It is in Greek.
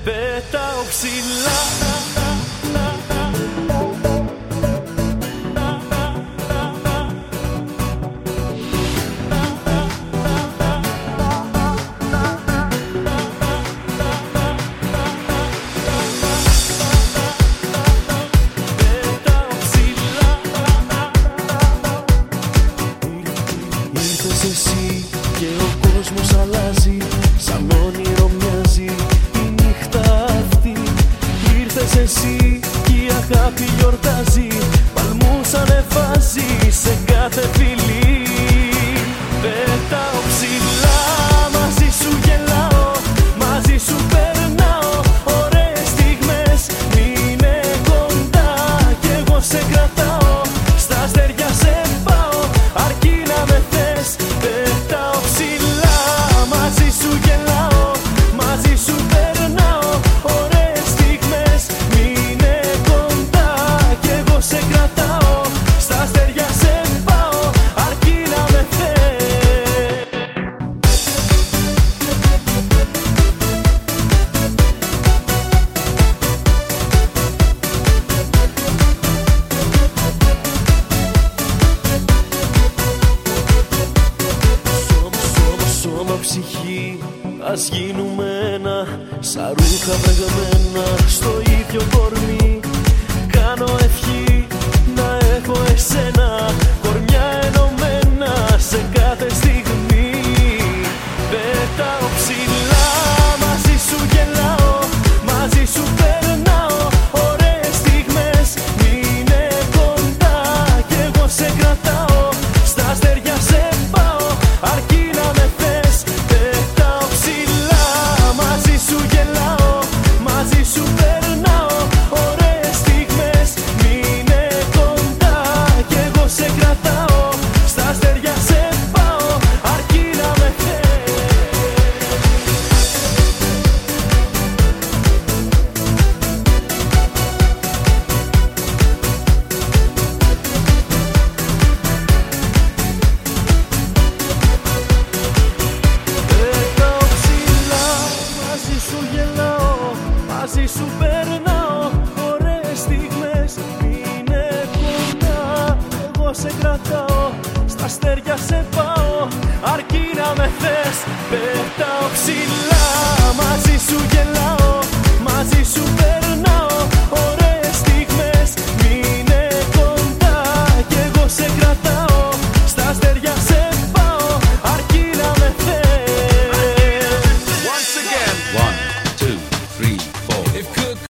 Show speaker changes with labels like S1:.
S1: πετάω ψηλά. Ήρθες εσύ και ο κόσμος αλλάζει, σαν όνειρο μοιάζει η νύχτα αυτή. Ήρθες εσύ και η αγάπη γιορτάζει, παλμούς ανεβάζει σε κάθε φιλή. Πετάω ψηλά, μαζί σου γελάω, μαζί σου περνάω ωραίες στιγμές. Μείνε κοντά κι εγώ σε κρατάω, στα αστέρια σε πάω αρκεί να με θες. Πετάω ψηλά, μαζί σου γελάω, μαζί σου περνάω ωραίες στιγμές. Μείνε κοντά κι εγώ σε κρατάω, στα αστέρια σε πάω αρκεί να με θες. Σώμα, ψυχή, ας γίνουμε ένα, σαν ρούχα βρεγμένα στο ίδιο κορμί. Κάνω ευχή να έχω εσένα, κορμιά ενωμένα σε κάθε στιγμή. Πετάω ψηλά, μαζί σου γελάω, μαζί σου περνάω ωραίες στιγμές. Μείνε κοντά κι εγώ σε κρατάω, στα αστέρια σε πάω αρκεί να με θες. Πετάω ψηλά, μαζί σου γελάω, μαζί σου περνάω ωραίες στιγμές. Μείνε κοντά κι εγώ σε κρατάω, στα αστέρια σε πάω αρκεί να με θες. Πετάω ψηλά, μαζί σου γελάω, μαζί σου περνάω ωραίες στιγμές. Μείνε κοντά, εγώ σε κρατάω, στα αστέρια σε πάω αρκεί να με θες. Πετάω ψηλά, μαζί σου γελάω, μαζί σου περνάω ωραίες στιγμές. Μείνε κοντά κι εγώ σε κρατάω, στα αστέρια σε πάω αρκεί να με θες.
S2: Once again. 1, 2, 3, 4.